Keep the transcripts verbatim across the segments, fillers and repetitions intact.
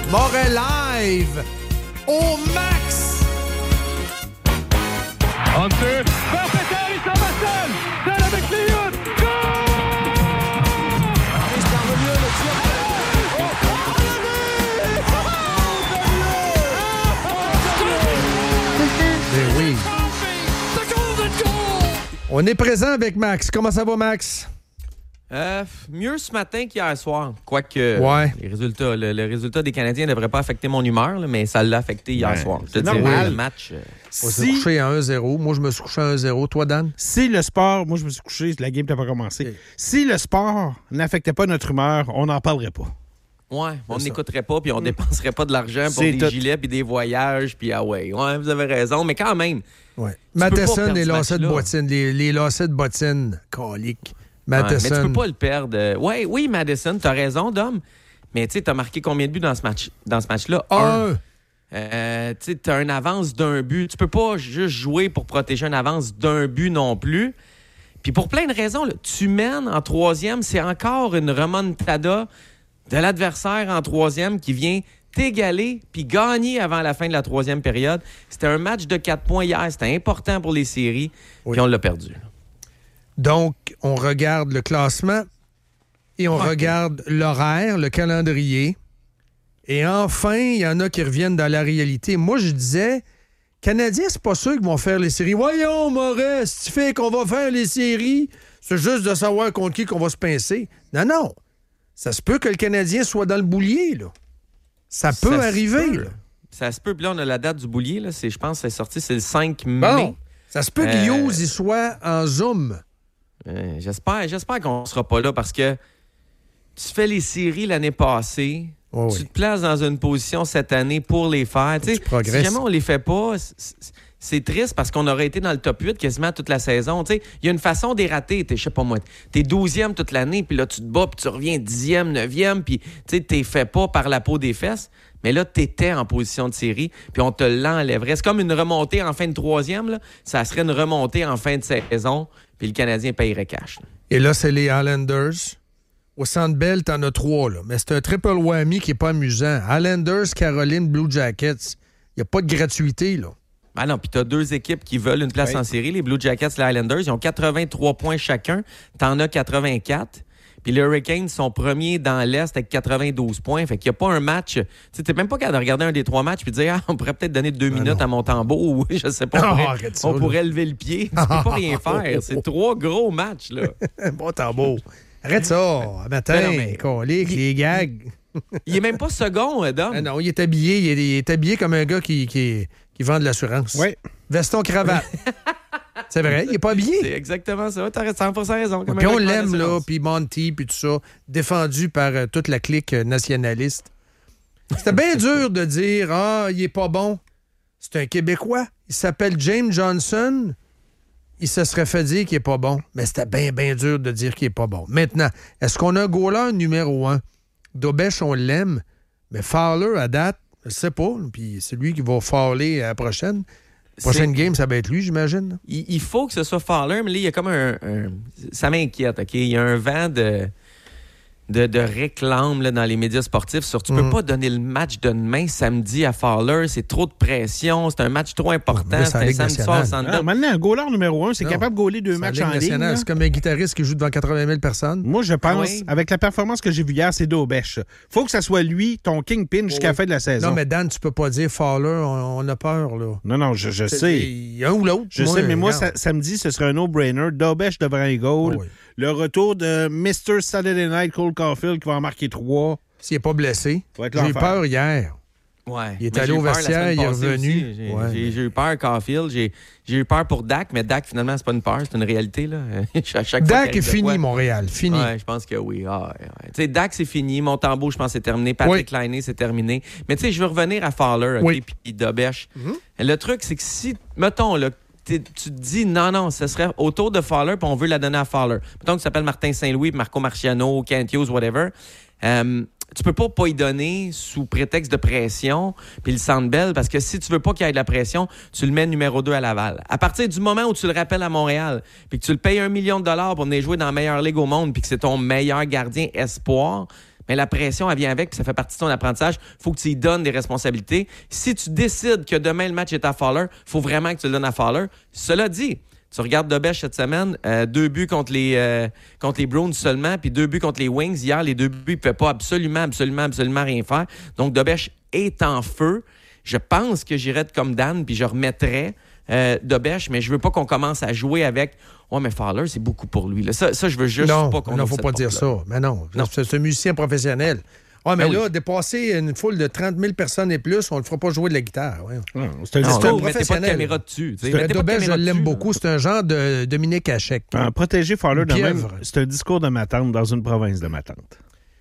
Moret live au max. Hunter, Verpeter, il s'en va seul. Seul avec Lyon. Go! C'est parvenu le tir. Ben oui. On est présent avec Max. Comment ça va, Max? Euh, mieux ce matin qu'hier soir. Quoique ouais. les résultats, le, le résultat des Canadiens ne devrait pas affecter mon humeur, là, mais ça l'a affecté hier ouais, soir. C'est je te dirais, normal. le match. Euh... On s'est si... couché à un zéro. Moi, je me suis couché à un zéro. Toi, Dan? Si le sport... Moi, je me suis couché, la game n'a pas commencé. Okay. Si le sport n'affectait pas notre humeur, on n'en parlerait pas. Ouais, on n'écouterait pas, puis on mmh. dépenserait pas de l'argent pour c'est des tout. gilets, puis des voyages, puis ah ouais, ouais, vous avez raison, mais quand même. Ouais. Matheson, les lacets de bottine, les, les lacets de bottine, colique. Matheson. Ouais, mais tu peux pas le perdre. Ouais, oui, Madison, t'as raison, Dom, mais tu sais, t'as marqué combien de buts dans ce match, dans ce match-là? Un. Euh, tu sais, t'as une avance d'un but. Tu peux pas juste jouer pour protéger une avance d'un but non plus. Puis pour plein de raisons, là, tu mènes en troisième, c'est encore une remontada de l'adversaire en troisième qui vient t'égaler puis gagner avant la fin de la troisième période. C'était un match de quatre points hier. C'était important pour les séries. Oui. Puis on l'a perdu. Donc, on regarde le classement et on okay. regarde l'horaire, le calendrier. Et enfin, il y en a qui reviennent dans la réalité. Moi, je disais, Canadiens, c'est pas sûr qu'ils vont faire les séries. Voyons, Moret, si tu fais qu'on va faire les séries, c'est juste de savoir contre qui qu'on va se pincer. Non, non. Ça se peut que le Canadien soit dans le boulier, là. Ça peut ça arriver, peut. là. Ça se peut. Puis là, on a la date du boulier, là. C'est, je pense que c'est sorti, c'est le cinq mai. Bon, ça se peut euh... que Hughes y soit en Zoom. Euh, j'espère, j'espère qu'on ne sera pas là parce que tu fais les séries l'année passée, oh oui. tu te places dans une position cette année pour les faire. Tu progresses. Si jamais on ne les fait pas, c'est, c'est triste parce qu'on aurait été dans le top huit quasiment toute la saison. Il y a une façon d'y rater. Je sais pas moi, t'es douzième toute l'année, puis là, tu te bats, puis tu reviens dixième, neuvième, puis tu t'es fait pas par la peau des fesses. Mais là, t'étais en position de série, puis on te l'enlèverait. C'est comme une remontée en fin de troisième. Là. Ça serait une remontée en fin de saison, puis le Canadien payerait cash. Là. Et là, c'est les Islanders. Au Centre Bell, t'en as trois, là. Mais c'est un triple whammy qui est pas amusant. Islanders, Caroline, Blue Jackets. Il n'y a pas de gratuité, là. Ah non, puis t'as deux équipes qui veulent une place oui. en série. Les Blue Jackets et les Islanders, ils ont quatre-vingt-trois points chacun. T'en as quatre-vingt-quatre. Puis les Hurricanes sont premiers dans l'Est avec quatre-vingt-douze points. Fait qu'il n'y a pas un match... Tu sais, t'es même pas capable de regarder un des trois matchs puis de dire « Ah, on pourrait peut-être donner deux ben minutes non. à Montembeau ou je sais pas, on, pourrait, oh, on pourrait lever le pied. » Tu peux pas rien faire. C'est trois gros matchs, là. Montembeau. Arrête ça. Matin, ben mais... colique, les gags. Il est même pas second, Dom. Ah non, il est habillé. Il est, il est habillé comme un gars qui, qui, qui vend de l'assurance. Oui. Veston, cravate. C'est vrai, il n'est pas habillé. C'est exactement ça. T'as cent pour cent raison. Puis on l'aime, là, puis Monty, puis tout ça, défendu par euh, toute la clique euh, nationaliste. C'était bien dur de dire « Ah, il est pas bon. » C'est un Québécois. Il s'appelle James Johnson. Il se serait fait dire qu'il est pas bon. Mais c'était bien, bien dur de dire qu'il est pas bon. Maintenant, est-ce qu'on a un goaler numéro un? Dobèche, on l'aime. Mais Fowler, à date, je sais pas. Puis c'est lui qui va fowler à la prochaine. Prochaine game, ça va être lui, j'imagine. Il, il faut que ce soit Fowler, mais là, il y a comme un... un ça m'inquiète, OK? Il y a un vent de, de, de réclame là, dans les médias sportifs sur tu mm. peux pas donner le match de demain samedi à Fowler. C'est trop de pression. C'est un match trop important. Oh, c'est un samedi soir. Ah, maintenant, un goaler numéro un, c'est non. capable de gauler deux matchs en ligne. C'est comme un guitariste qui joue devant quatre-vingt mille personnes. Moi, je pense, oui. avec la performance que j'ai vue hier, c'est Dobèche. Faut que ça soit lui, ton kingpin, jusqu'à la oh. fin de la saison. Non, mais Dan, tu peux pas dire Fowler, on, on a peur, là. Non, non, je, je sais. Il y a un ou l'autre. Je moi, sais, mais moi, ça, samedi, ce serait un no-brainer. Dobèche devant les goals. Oh, oui. Le retour de mister Saturday Night, Cole Caulfield, qui va en marquer trois. S'il n'est pas blessé. J'ai eu peur hier. Ouais. Il est allé au vestiaire, il est revenu. J'ai, ouais. j'ai, j'ai eu peur, Caulfield. J'ai, j'ai eu peur pour Dak, mais Dak, finalement, c'est pas une peur, c'est une réalité. Là. à chaque Dak est fini, Montréal. Fini. Ouais, je pense que oui. Ah, ouais, ouais. Tu sais, Dak, c'est fini. Montembeau, je pense, c'est terminé. Patrick oui. Laine, c'est terminé. Mais tu sais, je veux revenir à Fowler, OK, oui. puis Dobèche. Mm-hmm. Le truc, c'est que si, mettons, là, tu te dis non, non, ce serait autour de Fowler, puis on veut la donner à Fowler. Mettons que tu s'appelles Martin Saint-Louis, Marco Marciano, Kent Hughes, whatever. Euh, tu peux pas pas y donner sous prétexte de pression, puis le Centre Bell, parce que si tu veux pas qu'il y ait de la pression, tu le mets numéro deux à Laval. À partir du moment où tu le rappelles à Montréal, puis que tu le payes un million de dollars pour venir jouer dans la meilleure ligue au monde, puis que c'est ton meilleur gardien espoir, mais la pression, elle vient avec, puis ça fait partie de ton apprentissage. Il faut que tu lui donnes des responsabilités. Si tu décides que demain, le match est à Fowler, il faut vraiment que tu le donnes à Fowler. Cela dit, tu regardes Dobèche cette semaine, euh, deux buts contre les, euh, contre les Bruins seulement, puis deux buts contre les Wings. Hier, les deux buts, il ne pouvait pas absolument, absolument, absolument rien faire. Donc, Dobèche est en feu. Je pense que j'irais comme Dan, puis je remettrais euh, Dobèche, mais je veux pas qu'on commence à jouer avec « Oh, mais Fowler, c'est beaucoup pour lui. » Ça, ça, je veux juste non, pas qu'on... Non, il ne faut pas dire ça. Mais non, non. C'est, c'est un musicien professionnel. Ah, mais ben là, oui. dépasser une foule de trente mille personnes et plus, on ne le fera pas jouer de la guitare. Ouais. Non, c'est un, non, c'est un professionnel. Mettez pas de caméra dessus. Dobèche, je l'aime beaucoup. C'est un genre de Dominique Hachek. Ah, protéger Fowler de même, c'est un discours de ma tante dans une province de ma tante.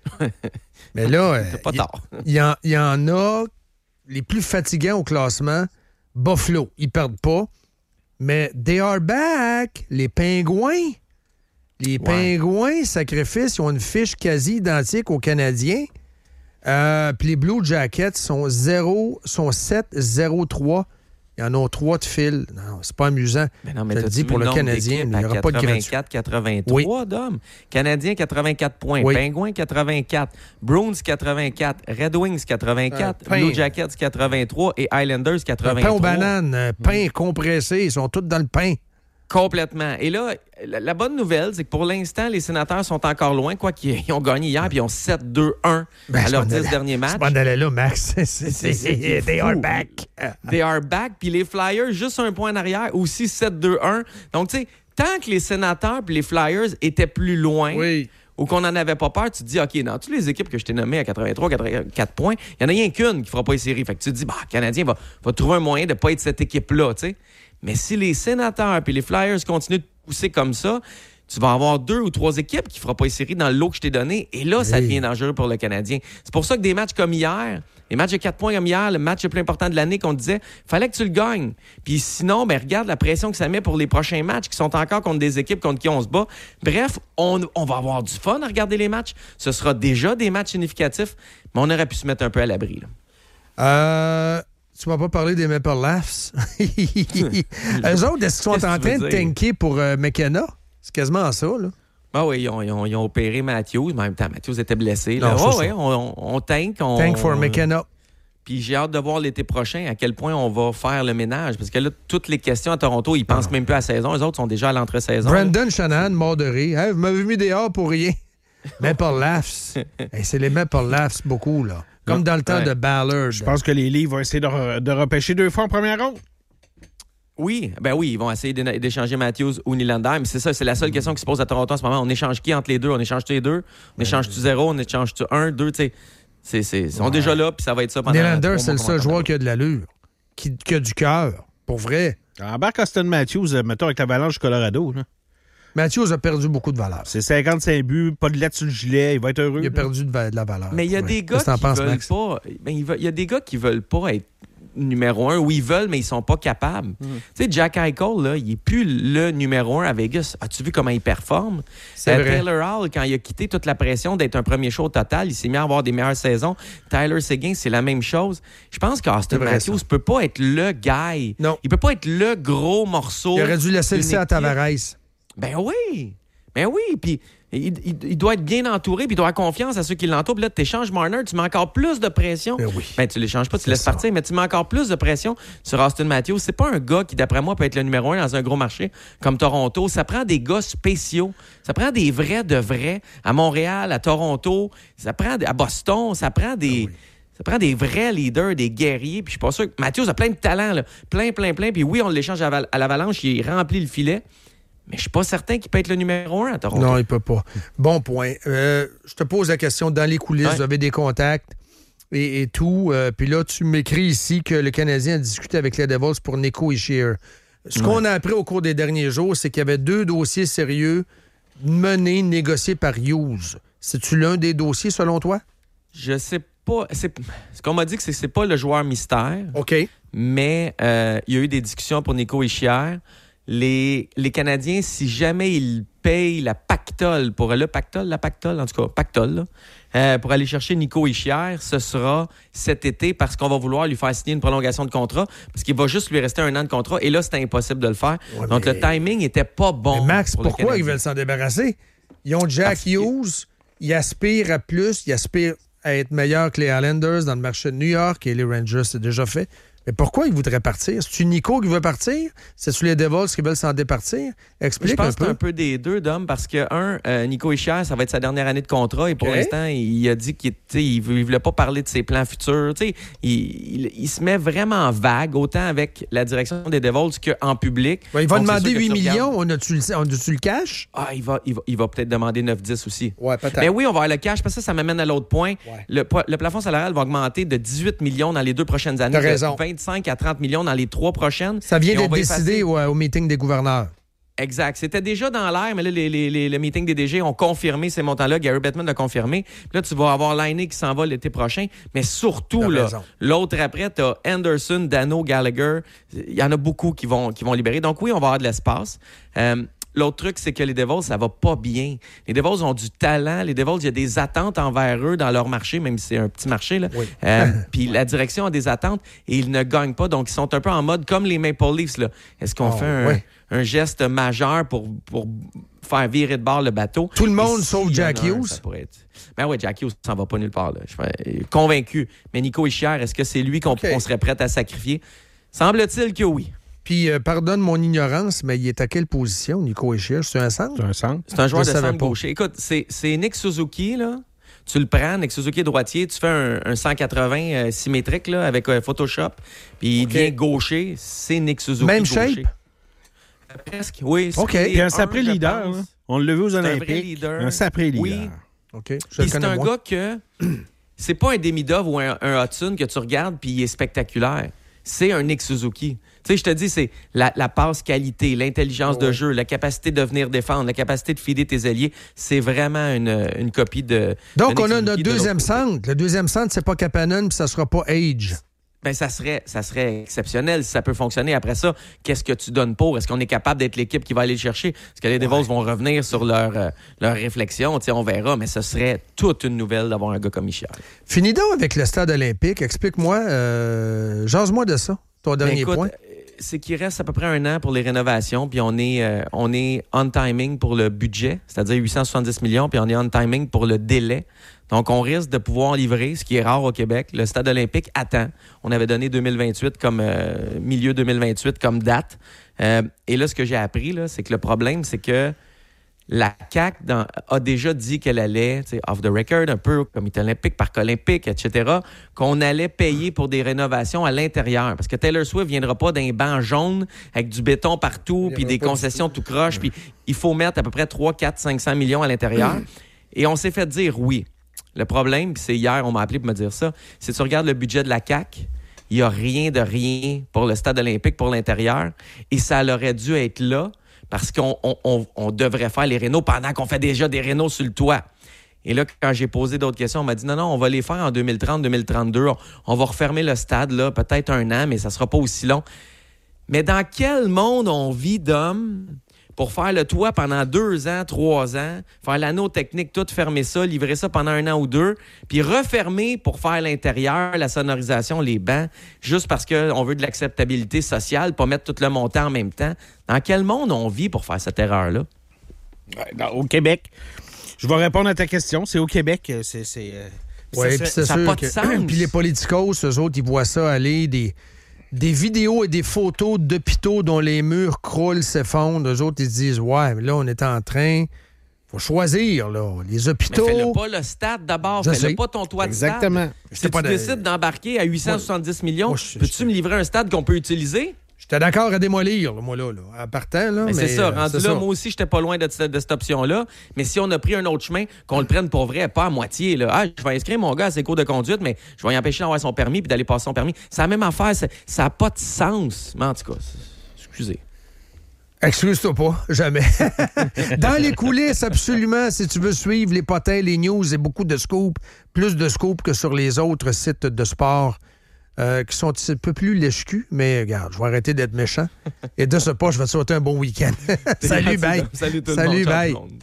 Mais là, pas tard. Il y, y, y en a les plus fatigants au classement. Buffalo, ils perdent pas. Mais they are back. Les Pingouins. Les ouais. Pingouins, sacrifice, ils ont une fiche quasi identique aux Canadiens. Euh, Puis les Blue Jackets sont zéro, sont sept zéro trois. Il y en a trois de fil. Non, c'est pas amusant. Mais non, mais je te dis pour le Canadien, il n'y aura pas de quatre-vingt-quatre quatre-vingt-trois oui. d'hommes. Canadien, quatre-vingt-quatre points. Oui. Pingouins, quatre-vingt-quatre. Bruins, quatre-vingt-quatre. Red Wings, quatre-vingt-quatre. Euh, Blue Jackets, quatre-vingt-trois. Et Islanders, quatre-vingt-trois. Pain aux bananes, pain mmh. compressé. Ils sont tous dans le pain. Complètement. Et là, la, la bonne nouvelle, c'est que pour l'instant, les Sénateurs sont encore loin, quoi qu'ils ils ont gagné hier, puis ils ont sept deux un ben, à leurs dix derniers matchs. C'est pas d'aller là, Max. C'est, c'est, c'est, c'est they are back. They are back. Puis les Flyers, juste un point en arrière, aussi sept deux un. Donc, tu sais, tant que les Sénateurs puis les Flyers étaient plus loin... Oui. Ou qu'on n'en avait pas peur, tu te dis, OK, dans toutes les équipes que je t'ai nommées à quatre-vingt-trois, quatre-vingt-quatre points, il n'y en a rien qu'une qui ne fera pas les séries. Fait que tu te dis, bah, le Canadien va, va trouver un moyen de ne pas être cette équipe-là, tu sais. Mais si les Sénateurs et les Flyers continuent de pousser comme ça, tu vas avoir deux ou trois équipes qui ne feront pas les séries dans le lot que je t'ai donné. Et là, oui. ça devient dangereux pour le Canadien. C'est pour ça que des matchs comme hier, les matchs de quatre points comme hier, le match le plus important de l'année qu'on disait, fallait que tu le gagnes. Puis sinon, ben regarde la pression que ça met pour les prochains matchs qui sont encore contre des équipes contre qui on se bat. Bref, on, on va avoir du fun à regarder les matchs. Ce sera déjà des matchs significatifs, mais on aurait pu se mettre un peu à l'abri. Là. Euh... Tu m'as pas parlé des Maple Leafs. Eux autres, est-ce qu'ils sont en train de tanker pour euh, McKenna? C'est quasiment ça, là. Ah oui, ils ont, ils ont, ils ont opéré Matthews. Mais en même temps, Matthews était blessé. Là. Non, oh, oui, on, on, on tank. On, tank for McKenna. Puis j'ai hâte de voir l'été prochain à quel point on va faire le ménage. Parce que là, toutes les questions à Toronto, ils pensent ah. même plus à la saison. Eux autres sont déjà à l'entre-saison. Brandon là. Shanahan, mort de rire. Hey, vous m'avez mis dehors pour rien. Maple Leafs. Hey, c'est les Maple Leafs, beaucoup, là. Comme dans le temps ouais. de Ballard. Je pense que les Leafs vont essayer de, re- de repêcher deux fois en première ronde. Oui, ben oui, ils vont essayer d'échanger Matthews ou Nylander, mais c'est ça, c'est la seule question qui se pose à Toronto en ce moment. On échange qui entre les deux? On échange-tu les deux? On échange-tu zéro? On échange-tu un, deux? Tu sais, c'est, c'est, ils sont ouais. déjà là, puis ça va être ça pendant... Nylander, c'est le seul joueur qui a de l'allure, qui, qui a du cœur, pour vrai. Embarque Austin Matthews, mettons, avec l'Avalanche du Colorado, là. Matthews a perdu beaucoup de valeur. C'est cinquante-cinq buts, pas de lettre sur le gilet, il va être heureux. Il a perdu de, va- de la valeur. Mais il y a ouais. des gars qui penses, veulent Max? pas. Ben, il y a des gars qui veulent pas être numéro un, ou ils veulent, mais ils sont pas capables. Mm. Tu sais, Jack Eichel, là, il est plus le numéro un à Vegas. As-tu vu comment il performe? C'est euh, vrai. Taylor Hall, quand il a quitté toute la pression d'être un premier show au total, il s'est mis à avoir des meilleures saisons. Tyler Seguin, c'est la même chose. Je pense qu'Austin Matthews ne peut pas être le guy. Non. Il peut pas être le gros morceau. Il aurait dû laisser le à Tavares. Ben oui. Ben oui, puis il, il, il doit être bien entouré, puis il doit avoir confiance à ceux qui l'entourent. Puis là, tu échanges Marner, tu mets encore plus de pression. Ben oui. Ben, tu l'échanges pas, tu laisses ça. partir, mais tu mets encore plus de pression sur Austin Matthews. C'est pas un gars qui, d'après moi, peut être le numéro un dans un gros marché comme Toronto. Ça prend des gars spéciaux. Ça prend des vrais de vrais à Montréal, à Toronto. Ça prend à Boston. Ça prend des... Ben oui. Ça prend des vrais leaders, des guerriers. Puis je suis pas sûr que Matthews a plein de talent, là. Plein, plein, plein. Puis oui, on l'échange à, à l'Avalanche, il remplit le filet. Mais je suis pas certain qu'il peut être le numéro un à Toronto. Non, il peut pas. Bon point. Euh, je te pose la question. Dans les coulisses, ouais. vous avez des contacts et, et tout. Euh, Puis là, tu m'écris ici que le Canadien a discuté avec les Devils pour Nico Hischier. Ce ouais. qu'on a appris au cours des derniers jours, c'est qu'il y avait deux dossiers sérieux menés, négociés par Hughes. C'est-tu l'un des dossiers, selon toi? Je sais pas. C'est... Ce qu'on m'a dit, c'est que c'est pas le joueur mystère. OK. Mais euh, il y a eu des discussions pour Nico Hischier. Les, les Canadiens, si jamais ils payent la pactole, pour le pactole, la pactole, en tout cas, pactole, là, euh, pour aller chercher Nico Hischier, ce sera cet été parce qu'on va vouloir lui faire signer une prolongation de contrat parce qu'il va juste lui rester un an de contrat et là, c'était impossible de le faire. Ouais, Donc, mais... le timing n'était pas bon. Mais Max, pour pourquoi ils veulent s'en débarrasser? Ils ont Jack parce Hughes, il aspire à plus, il aspire à être meilleur que les Islanders dans le marché de New York et les Rangers, c'est déjà fait. Mais pourquoi il voudrait partir? C'est-tu Nico qui veut partir? C'est-tu les Devils qui veulent s'en départir? Explique un peu. Je pense que c'est un peu des deux, Dom, parce que, un, euh, Nico Hischier, ça va être sa dernière année de contrat et pour okay. l'instant, il a dit qu'il ne voulait pas parler de ses plans futurs. Il, il, il se met vraiment vague, autant avec la direction des Devils qu'en public. Ouais, il va Donc, demander huit millions. On a-tu le, on a-tu le cash? Ah, il va, il va, il va peut-être demander neuf dix aussi. Ouais, peut-être. Mais oui, on va avoir le cash, parce que ça, ça m'amène à l'autre point. Ouais. Le, le plafond salarial va augmenter de dix-huit millions dans les deux prochaines années. T'as raison. vingt-cinq à trente millions dans les trois prochaines. Ça vient d'être décidé effacer... au, au meeting des gouverneurs. Exact. C'était déjà dans l'air, mais là, les, les, les, le meeting des D G ont confirmé ces montants-là. Gary Bettman l'a confirmé. Puis là, tu vas avoir Laine qui s'en va l'été prochain. Mais surtout, là, l'autre après, tu as Anderson, Dano, Gallagher. Il y en a beaucoup qui vont, qui vont libérer. Donc oui, on va avoir de l'espace. Euh, L'autre truc, c'est que les Devils, ça va pas bien. Les Devils ont du talent. Les Devils, il y a des attentes envers eux dans leur marché, même si c'est un petit marché. Là. Oui. Euh, puis la direction a des attentes et ils ne gagnent pas. Donc, ils sont un peu en mode comme les Maple Leafs. Là. Est-ce qu'on oh, fait un, oui. un geste majeur pour, pour faire virer de bord le bateau? Tout le monde si sauf Jack Hughes. Ça pourrait être... Ben oui, Jack Hughes s'en va pas nulle part. Là. Je suis convaincu. Mais Nico Hischier, est-ce que c'est lui qu'on okay. on serait prêt à sacrifier? Semble-t-il que oui. Puis, euh, pardonne mon ignorance, mais il est à quelle position, Nico Hischier? C'est un centre? C'est un centre. C'est un joueur Je de centre gaucher. Écoute, c'est, c'est Nick Suzuki, là. Tu le prends, Nick Suzuki est droitier, tu fais un, un cent quatre-vingts euh, symétrique, là, avec euh, Photoshop, puis il okay. devient gaucher. C'est Nick Suzuki Même gaucher. Shape? Euh, presque, oui. OK. Puis un sapré leader, hein? On l'a vu aux c'est Olympiques. Un vrai leader. Un sapré leader. Oui. OK. Puis c'est un moi. gars que... c'est pas un Demidov ou un, un Hudson que tu regardes, puis il est spectaculaire. C'est un Nick Suzuki. Tu sais, je te dis, c'est la, la passe qualité, l'intelligence oh, de ouais. jeu, la capacité de venir défendre, la capacité de fider tes alliés. C'est vraiment une, une copie de. Donc, de on a Suzuki notre deuxième centre. Le deuxième centre, c'est pas Kapanen, puis ça sera pas Age. Bien, ça serait, ça serait exceptionnel si ça peut fonctionner. Après ça, qu'est-ce que tu donnes pour? Est-ce qu'on est capable d'être l'équipe qui va aller le chercher? Est-ce que les Devils ouais. vont revenir sur leur, euh, leur réflexion? T'sais, on verra, mais ce serait toute une nouvelle d'avoir un gars comme Hischier. Finis donc avec le stade olympique. Explique-moi, euh, jase-moi de ça, ton dernier écoute, point. C'est qu'il reste à peu près un an pour les rénovations, puis on est, euh, on est on timing pour le budget, c'est-à-dire huit cent soixante-dix millions, puis on est on timing pour le délai. Donc, on risque de pouvoir livrer, ce qui est rare au Québec. Le stade olympique attend. On avait donné deux mille vingt-huit comme euh, milieu deux mille vingt-huit comme date. Euh, et là, ce que j'ai appris, là, c'est que le problème, c'est que la C A Q dans, a déjà dit qu'elle allait, off the record, un peu comité olympique, parc olympique, et cetera, qu'on allait payer pour des rénovations à l'intérieur. Parce que Taylor Swift ne viendra pas d'un banc jaune avec du béton partout, puis des concessions tout croche, puis il faut mettre à peu près trois, quatre, cinq cents millions à l'intérieur. Et on s'est fait dire oui. Le problème, puis c'est hier, on m'a appelé pour me dire ça, c'est que tu regardes le budget de la C A Q, il n'y a rien de rien pour le stade olympique, pour l'intérieur, et ça aurait dû être là, parce qu'on on, on, on devrait faire les rénaux pendant qu'on fait déjà des rénaux sur le toit. Et là, quand j'ai posé d'autres questions, on m'a dit non, non, on va les faire en deux mille trente, deux mille trente-deux. On, on va refermer le stade, là, peut-être un an, mais ça sera pas aussi long. Mais dans quel monde on vit d'hommes pour faire le toit pendant deux ans, trois ans, faire l'anneau technique, tout fermer ça, livrer ça pendant un an ou deux, puis refermer pour faire l'intérieur, la sonorisation, les bancs, juste parce qu'on veut de l'acceptabilité sociale, pas mettre tout le montant en même temps. Dans quel monde on vit pour faire cette erreur-là? Au Québec. Je vais répondre à ta question. C'est au Québec. C'est, c'est, euh, oui, puis c'est ça sûr n'a pas que... de sens. Puis les politicos, eux autres, ils voient ça aller des... Des vidéos et des photos d'hôpitaux dont les murs croulent, s'effondrent. Eux autres, ils se disent, ouais, mais là, on est en train... faut choisir, là. Les hôpitaux... Mais fais-le pas le stade d'abord. Je fais-le sais. Pas ton toit de stade. Exactement. Si tu de... décides d'embarquer à huit cent soixante-dix ouais. millions, moi, je, peux-tu je... me livrer un stade qu'on peut utiliser? J'étais d'accord à démolir, là, moi, là, là. À partant, là. Mais, mais c'est ça. Rendu c'est là, ça. moi aussi, j'étais pas loin de, de, de cette option-là. Mais si on a pris un autre chemin, qu'on le prenne pour vrai, pas à moitié, là. Ah, je vais inscrire mon gars à ses cours de conduite, mais je vais y empêcher d'avoir son permis puis d'aller passer son permis. C'est la même affaire. Ça n'a pas de sens. Mais en tout cas, excusez. Excuse-toi pas, jamais. Dans les coulisses, absolument, si tu veux suivre les potins, les news et beaucoup de scoops, plus de scoops que sur les autres sites de sport. Euh, qui sont un peu plus lèche-cul, mais regarde, je vais arrêter d'être méchant. Et de ce pas, je vais te souhaiter un bon week-end. Salut, bye. Salut tout le Salut, monde. bye. Ciao,